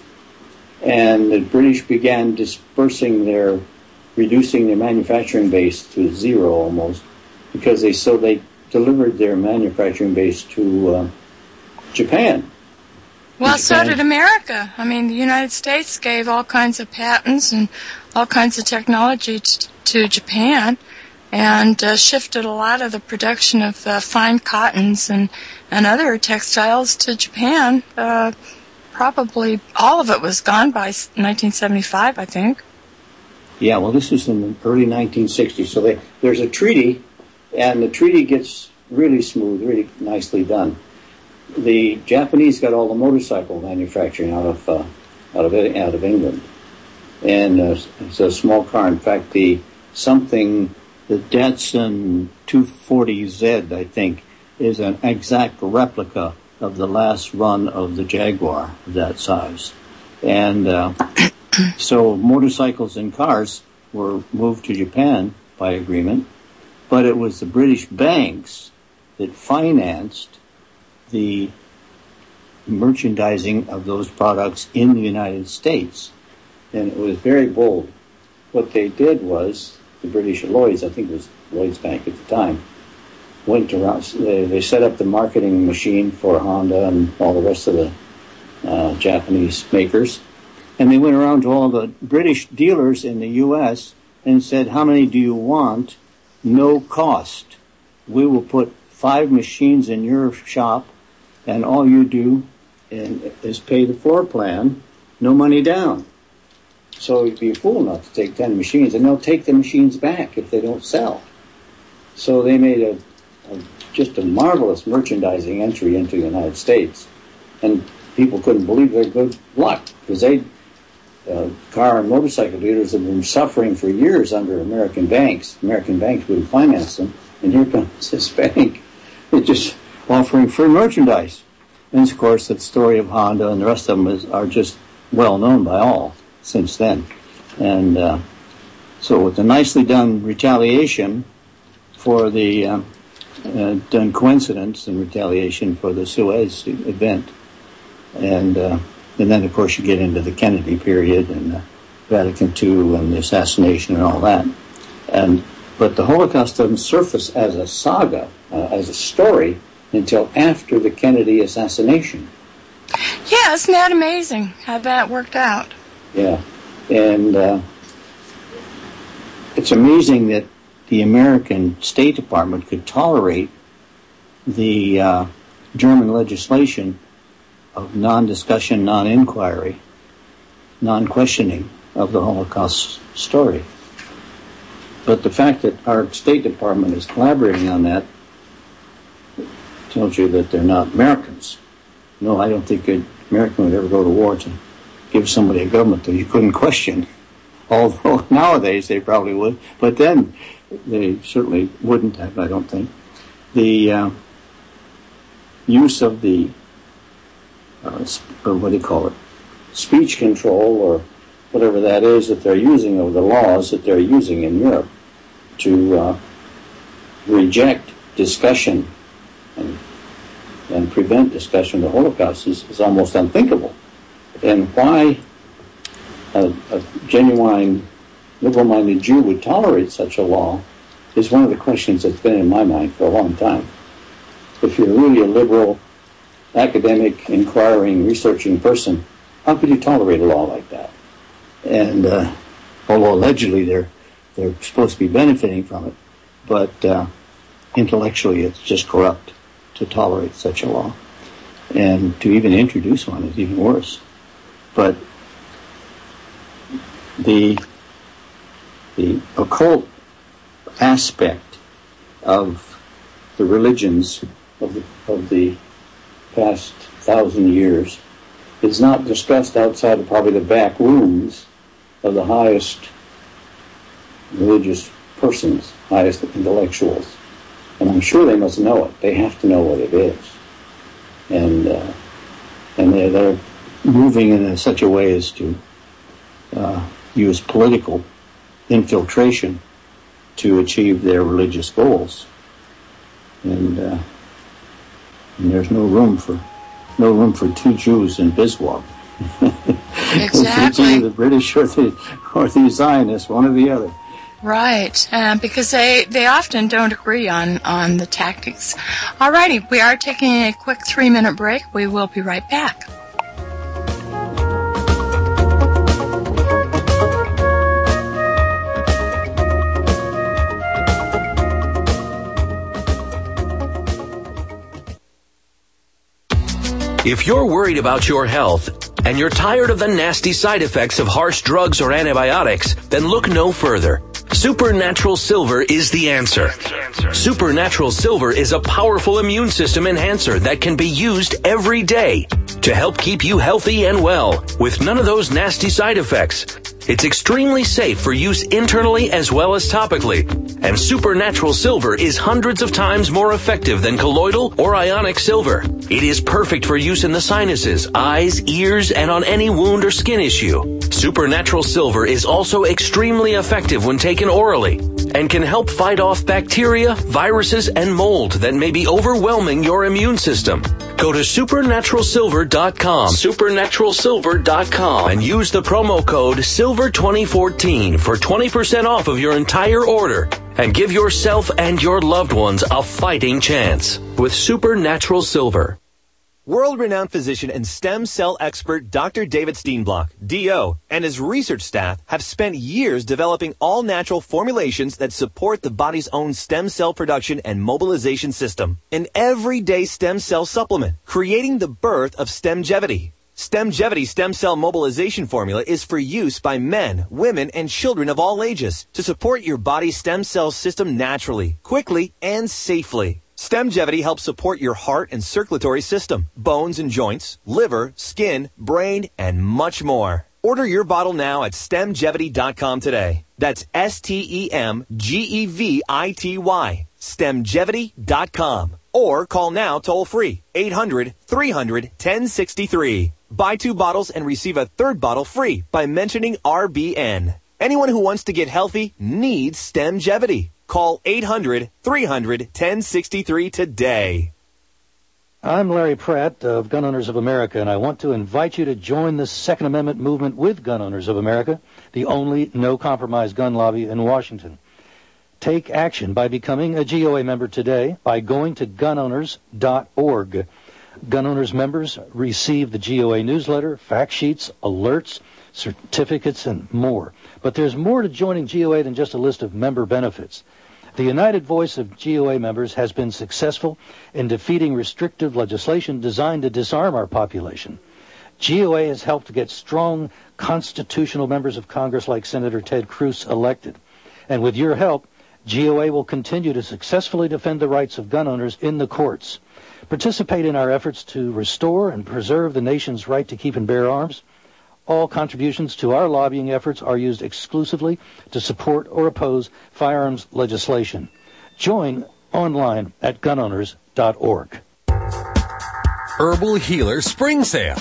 Speaker 7: and the British began dispersing their, reducing their manufacturing base to zero almost, because they so they delivered their manufacturing base to uh, Japan.
Speaker 6: Well,
Speaker 7: Japan.
Speaker 6: so did America. I mean, the United States gave all kinds of patents and all kinds of technology t- to Japan, and uh, shifted a lot of the production of uh, fine cottons and, and other textiles to Japan. Uh, probably all of it was gone by nineteen seventy-five, I think.
Speaker 7: Yeah, well, this is in the early nineteen sixties. So they, there's a treaty, and the treaty gets really smooth, really nicely done. The Japanese got all the motorcycle manufacturing out of uh, out of out of England, and uh, it's a small car. In fact, the something the Datsun two forty Z, I think, is an exact replica of the last run of the Jaguar of that size, and uh, so motorcycles and cars were moved to Japan by agreement, but it was the British banks that financed the merchandising of those products in the United States. And it was very bold. What they did was, the British Lloyds, I think it was Lloyds Bank at the time, went around, they, they set up the marketing machine for Honda and all the rest of the uh, Japanese makers. And they went around to all the British dealers in the U S and said, how many do you want? No cost. We will put five machines in your shop, and all you do is pay the floor plan, no money down. So you'd be a fool not to take ten machines, and they'll take the machines back if they don't sell. So they made a, a just a marvelous merchandising entry into the United States, and people couldn't believe their good luck, because they uh, car and motorcycle dealers have been suffering for years under American banks. American banks wouldn't finance them, and here comes this bank. It's just offering free merchandise. And of course, the story of Honda and the rest of them is, are just well known by all since then. And uh, so with the nicely done retaliation for the uh, uh, done coincidence and retaliation for the Suez event, and uh, and then of course you get into the Kennedy period and uh, Vatican Two and the assassination and all that. And but the Holocaust doesn't surface as a saga, uh, as a story, until after the Kennedy assassination.
Speaker 6: Yeah, isn't that amazing how that worked out?
Speaker 7: Yeah, and uh, it's amazing that the American State Department could tolerate the uh, German legislation of non-discussion, non-inquiry, non-questioning of the Holocaust story. But the fact that our State Department is collaborating on that tells you that they're not Americans. No, I don't think an American would ever go to war to give somebody a government that you couldn't question. Although nowadays they probably would, but then they certainly wouldn't have, I don't think. The uh, use of the, uh, or what do you call it, speech control or whatever that is that they're using, of the laws that they're using in Europe to uh, reject discussion and, and prevent discussion of the Holocaust is, is almost unthinkable. And why a, a genuine liberal-minded Jew would tolerate such a law is one of the questions that's been in my mind for a long time. If you're really a liberal, academic, inquiring, researching person, how could you tolerate a law like that? And uh, although allegedly they're they're supposed to be benefiting from it, but uh, intellectually it's just corrupt to tolerate such a law, and to even introduce one is even worse. But the the occult aspect of the religions of the, of the past thousand years is not discussed outside of probably the back rooms of the highest religious persons, highest intellectuals. And I'm sure they must know it. They have to know what it is. And uh, and they're, they're moving in such a way as to uh, use political infiltration to achieve their religious goals. And, uh, and there's no room for no room for two Jews in Bismarck.
Speaker 6: Exactly.
Speaker 7: It's either the British or the or the Zionists, one or the other.
Speaker 6: Right, uh, because they, they often don't agree on, on the tactics. Alrighty, we are taking a quick three-minute break. We will be right back.
Speaker 13: If you're worried about your health and you're tired of the nasty side effects of harsh drugs or antibiotics, then look no further. Supernatural Silver is the answer. Supernatural Silver is a powerful immune system enhancer that can be used every day to help keep you healthy and well with none of those nasty side effects. It's extremely safe for use internally as well as topically, and Supernatural Silver is hundreds of times more effective than colloidal or ionic silver. It is perfect for use in the sinuses, eyes, ears, and on any wound or skin issue. Supernatural Silver is also extremely effective when taken orally and can help fight off bacteria, viruses, and mold that may be overwhelming your immune system. Go to supernatural silver dot com, supernatural silver dot com, and use the promo code silver twenty fourteen for twenty percent off of your entire order. And give yourself and your loved ones a fighting chance with Supernatural Silver.
Speaker 8: World-renowned physician and stem cell expert Doctor David Steenblock, D O, and his research staff have spent years developing all-natural formulations that support the body's own stem cell production and mobilization system. An everyday stem cell supplement, creating the birth of Stemgevity. Stemgevity stem cell mobilization formula is for use by men, women, and children of all ages to support your body's stem cell system naturally, quickly, and safely. Stemgevity helps support your heart and circulatory system, bones and joints, liver, skin, brain, and much more. Order your bottle now at stemgevity dot com today. That's S T E M G E V I T Y, stemgevity dot com. Or call now toll-free, eight hundred, three hundred, ten sixty-three. Buy two bottles and receive a third bottle free by mentioning R B N. Anyone who wants to get healthy needs Stemgevity. Call eight hundred, three hundred, ten sixty-three today.
Speaker 14: I'm Larry Pratt of Gun Owners of America, and I want to invite you to join the Second Amendment movement with Gun Owners of America, the only no-compromise gun lobby in Washington. Take action by becoming a G O A member today by going to gun owners dot org. Gun Owners members receive the G O A newsletter, fact sheets, alerts, certificates, and more. But there's more to joining G O A than just a list of member benefits. The united voice of G O A members has been successful in defeating restrictive legislation designed to disarm our population. G O A has helped to get strong constitutional members of Congress like Senator Ted Cruz elected. And with your help, G O A will continue to successfully defend the rights of gun owners in the courts. Participate in our efforts to restore and preserve the nation's right to keep and bear arms. All contributions to our lobbying efforts are used exclusively to support or oppose firearms legislation. Join online at gun owners dot org.
Speaker 15: Herbal Healer Spring Sale.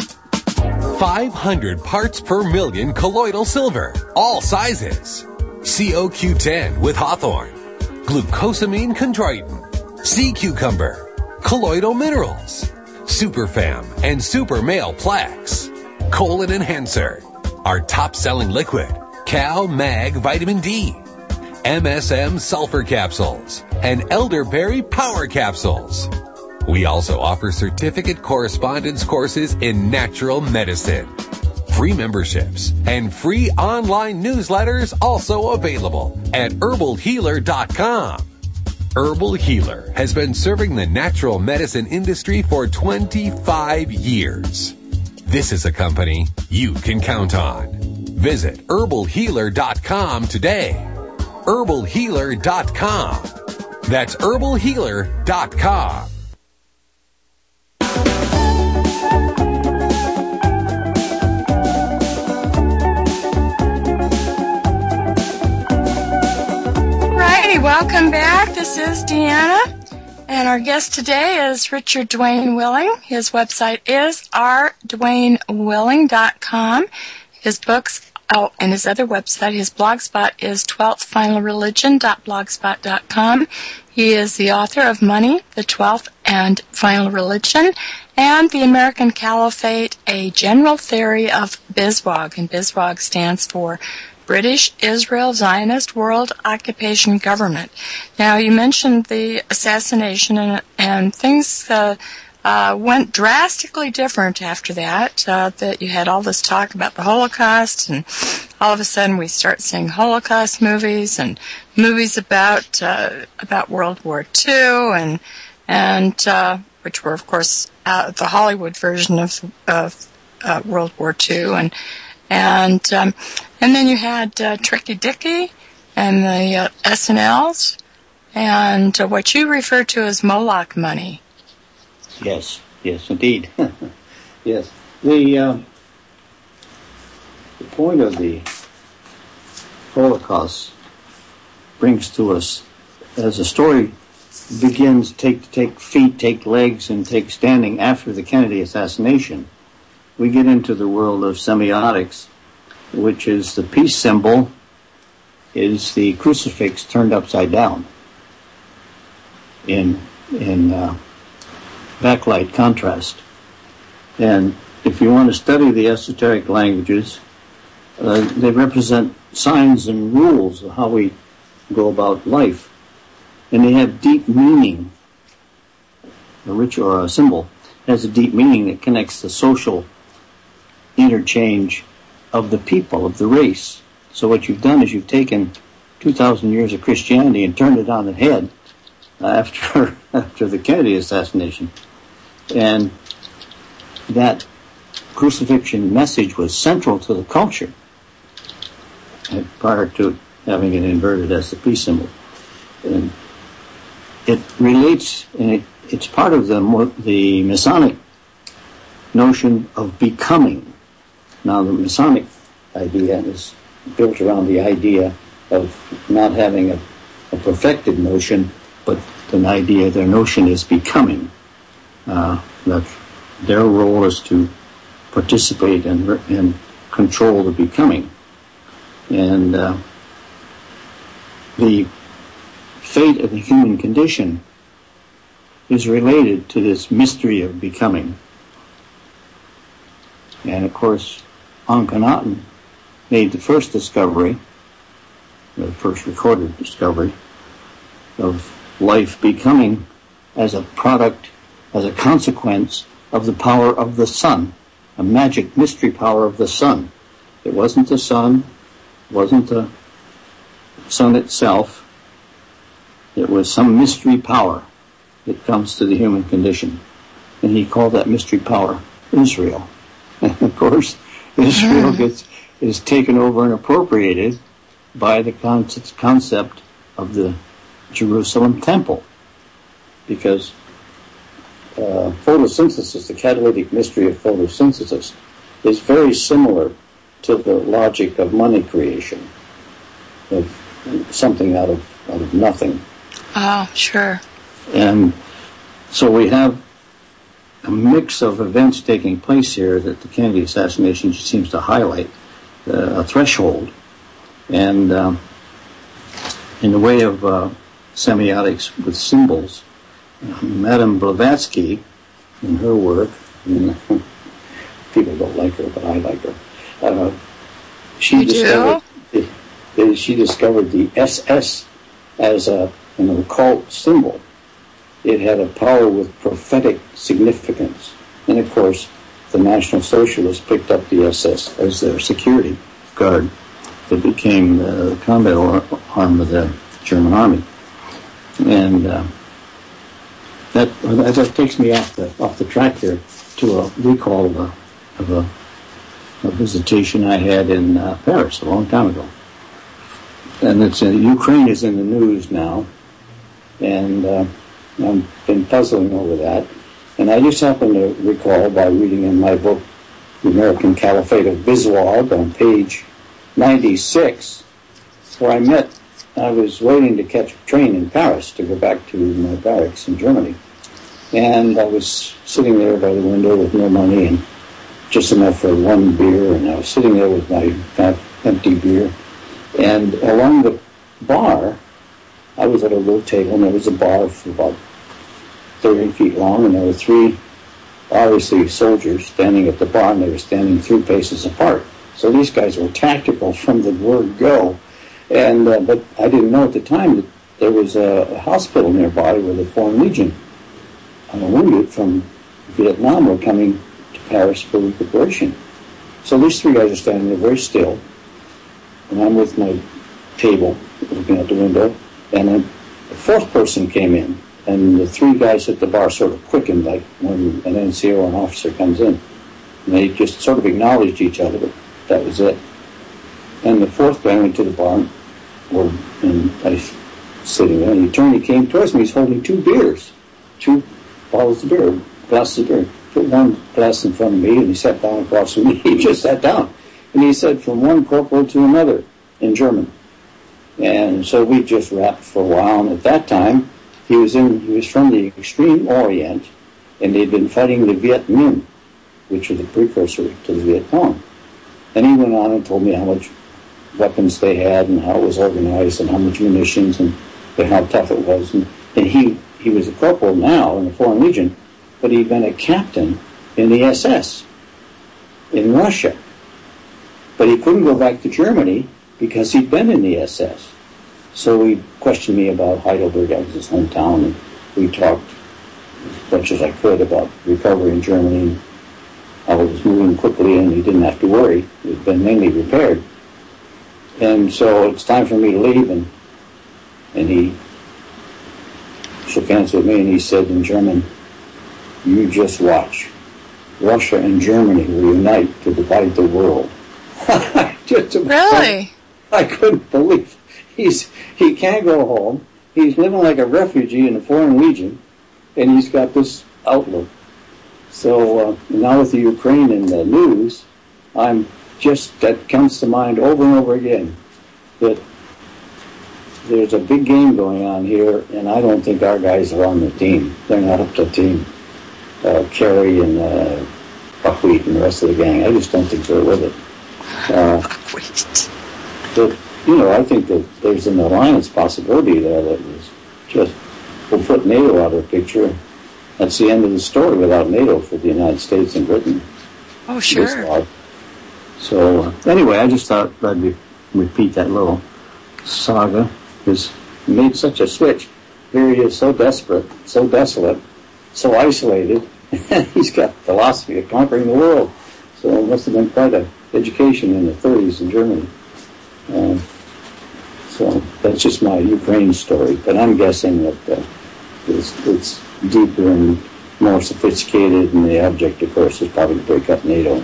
Speaker 15: five hundred parts per million colloidal silver, all sizes. C O Q ten with Hawthorne, glucosamine chondroitin, sea cucumber, colloidal minerals, Superfam and Super Male Plaques, colon enhancer, our top-selling liquid, Cal Mag Vitamin D, M S M sulfur capsules, and elderberry power capsules. We also offer certificate correspondence courses in natural medicine. Free memberships and free online newsletters also available at herbal healer dot com. Herbal Healer has been serving the natural medicine industry for twenty-five years. This is a company you can count on. Visit herbal healer dot com today. herbal healer dot com. That's herbal healer dot com.
Speaker 6: Welcome back. This is Deanna, and our guest today is Richard Dwayne Willing. His website is r dwayne willing dot com. His books, oh, and his other website, his blogspot is twelfth final religion dot blogspot dot com. He is the author of Money, the twelfth and Final Religion, and The American Caliphate, a general theory of B I Z W O G, and B I Z W O G stands for British Israel Zionist World Occupation Government. Now, you mentioned the assassination, and, and things uh, uh, went drastically different after that, uh, that you had all this talk about the Holocaust, and all of a sudden we start seeing Holocaust movies and movies about uh, about World War Two, and and uh, which were, of course, uh, the Hollywood version of, of uh, World War Two, and And um, and then you had uh, Tricky Dicky and the uh, S N Ls and uh, what you refer to as Moloch money.
Speaker 7: Yes, yes, indeed. Yes. The, uh, the point of the Holocaust brings to us, as the story begins, take take feet, take legs, and take standing after the Kennedy assassination, we get into the world of semiotics, which is the peace symbol is the crucifix turned upside down in in uh, backlight contrast. And if you want to study the esoteric languages, uh, they represent signs and rules of how we go about life. And they have deep meaning. A ritual or a symbol has a deep meaning that connects the social interchange of the people, of the race. So what you've done is you've taken two thousand years of Christianity and turned it on its head after after the Kennedy assassination. And that crucifixion message was central to the culture prior to having it inverted as the peace symbol. And it relates, and it, it's part of the, the Masonic notion of becoming. Now, the Masonic idea is built around the idea of not having a, a perfected notion, but an idea, their notion is becoming. Uh, that their role is to participate and, and control the becoming. And uh, the fate of the human condition is related to this mystery of becoming. And of course, Akhenaten made the first discovery, the first recorded discovery, of life becoming as a product, as a consequence of the power of the sun, a magic mystery power of the sun. It wasn't the sun, it wasn't the sun itself, it was some mystery power that comes to the human condition. And he called that mystery power Israel. And of course, Israel gets is taken over and appropriated by the concept of the Jerusalem temple, because uh, photosynthesis, the catalytic mystery of photosynthesis, is very similar to the logic of money creation, of something out of out of nothing.
Speaker 6: Oh, sure.
Speaker 7: And so we have a mix of events taking place here that the Kennedy assassination seems to highlight, uh, a threshold. And um, in the way of uh, semiotics with symbols, Madame Blavatsky, in her work, and people don't like her, but I like her. Uh, she
Speaker 6: you
Speaker 7: discovered the, the, she discovered the S S as a, an occult symbol. It had a power with prophetic significance, and of course, the National Socialists picked up the S S as their security guard that became the combat arm of the German army. And uh, that that takes me off the off the track here to a recall of a of a, a visitation I had in uh, Paris a long time ago. And it's uh, Ukraine is in the news now, and uh, I've been puzzling over that. And I just happen to recall by reading in my book, The American Caliphate of Biswag, on page ninety-six, where I met. I was waiting to catch a train in Paris to go back to my barracks in Germany. And I was sitting there by the window with no money and just enough for one beer. And I was sitting there with my half empty beer. And along the bar, I was at a little table, and there was a bar for about thirty feet long, and there were three, obviously, soldiers standing at the bar, and they were standing three paces apart. So these guys were tactical from the word go. And uh, but I didn't know at the time that there was a, a hospital nearby where the Foreign Legion uh, wounded from Vietnam were coming to Paris for recuperation. So these three guys are standing there very still, and I'm with my table looking out the window, and then the fourth person came in, and the three guys at the bar sort of quickened, like when an N C O or an officer comes in. And they just sort of acknowledged each other, but that was it. And the fourth guy went to the bar, or, and I was sitting there, and he turned, he came towards me, he's holding two beers, two bottles of beer, glasses of beer. Put one glass in front of me, and he sat down across from me. He just sat down. And he said, from one corporal to another, in German. And so we just rapped for a while, and at that time, he was in, he was from the extreme Orient, and they'd been fighting the Viet Minh, which was the precursor to the Viet Cong. And he went on and told me how much weapons they had, and how it was organized, and how much munitions, and, and how tough it was. And, and he, he was a corporal now in the Foreign Legion, but he'd been a captain in the S S in Russia. But he couldn't go back to Germany because he'd been in the S S. So he questioned me about Heidelberg, that was his hometown, and we talked as much as I could about recovery in Germany. I was moving quickly and he didn't have to worry. It had been mainly repaired. And so it's time for me to leave, and and he shook hands with me and he said in German, "You just watch. Russia and Germany will unite to divide the world." Just
Speaker 6: really?
Speaker 7: I couldn't believe he's he can't go home. He's living like a refugee in a foreign legion, and he's got this outlook. So uh, now with the Ukraine in the news, I'm just that comes to mind over and over again that there's a big game going on here, and I don't think our guys are on the team. They're not up to the team. Uh, Kerry and uh, Buckwheat and the rest of the gang. I just don't think they're with it. Uh, but, you know, I think that there's an alliance possibility there that is just, we'll put NATO out of the picture. That's the end of the story without NATO for the United States and Britain.
Speaker 6: Oh, sure.
Speaker 7: So, uh, anyway, I just thought I'd re- repeat that little saga. He's made such a switch. Here he is, so desperate, so desolate, so isolated. He's got philosophy of conquering the world. So it must have been quite an education in the thirties in Germany. Uh, so that's just my Ukraine story. But I'm guessing that uh, it's, it's deeper and more sophisticated, and the object, of course, is probably to break up NATO.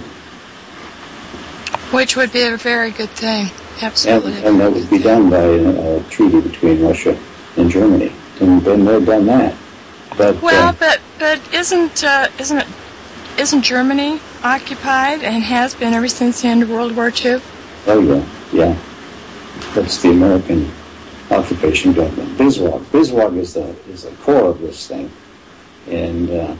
Speaker 6: Which would be a very good thing. Absolutely.
Speaker 7: And, and that would be done by a, a treaty between Russia and Germany. And then they've done that. But,
Speaker 6: well,
Speaker 7: uh,
Speaker 6: but but isn't uh, isn't it isn't Germany occupied and has been ever since the end of World War Two?
Speaker 7: Oh yeah, yeah. That's the American occupation government. BISWAG. BISWAG is the is the core of this thing, and uh,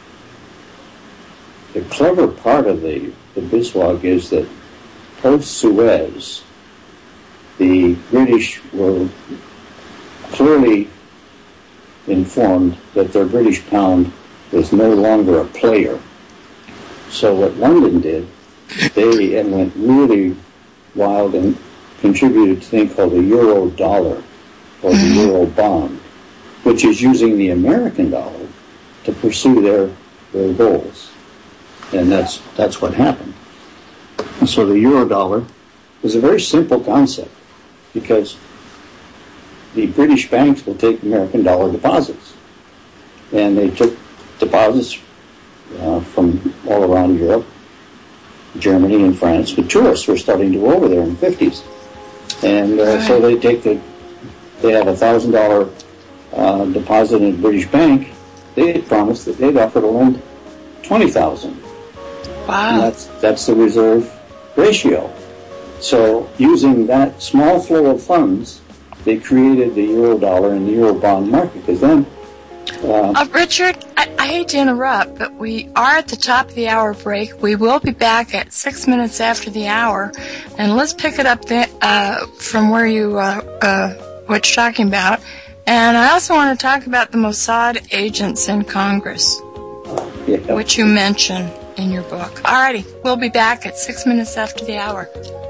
Speaker 7: the clever part of the the BISWAG is that post Suez, the British were clearly informed that their British pound was no longer a player. So what London did, they went really wild and contributed to a thing called the euro dollar, or the euro bond, which is using the American dollar to pursue their, their goals. And that's that's what happened. And so the euro dollar was a very simple concept, because the British banks will take American dollar deposits. And they took deposits uh, from all around Europe, Germany and France, but tourists were starting to go over there in the fifties. And uh, so they take the, they have a thousand dollar uh, deposit in a British bank. They had promised that they'd offer to lend twenty thousand.
Speaker 6: Wow.
Speaker 7: And that's that's the reserve ratio. So using that small flow of funds, they created the euro dollar and the euro bond market, because then... Uh,
Speaker 6: uh, Richard, I, I hate to interrupt, but we are at the top of the hour break. We will be back at six minutes after the hour, and let's pick it up the, uh, from where you, uh, uh, what you're talking about. And I also want to talk about the Mossad agents in Congress,
Speaker 7: yeah.
Speaker 6: which you mention in your book. Alrighty, we'll be back at six minutes after the hour.